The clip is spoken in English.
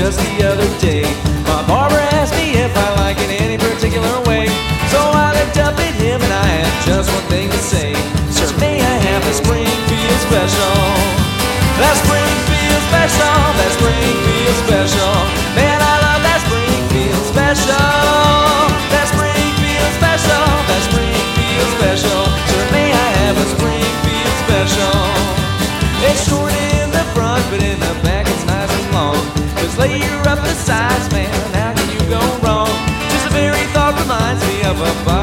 just the other day. My barber asked me if I like it any particular way. So I looked up at him and I had just one thing to say. Sir, may I have a Springfield special? That Springfield special, that Springfield special. Man, I love that Springfield special. That Springfield special, that Springfield special. Sir, may I have a Springfield special? It's short in the front, but in the back it's nice and long. Just layer up the sides, man, how can you go wrong? Just the very thought reminds me of a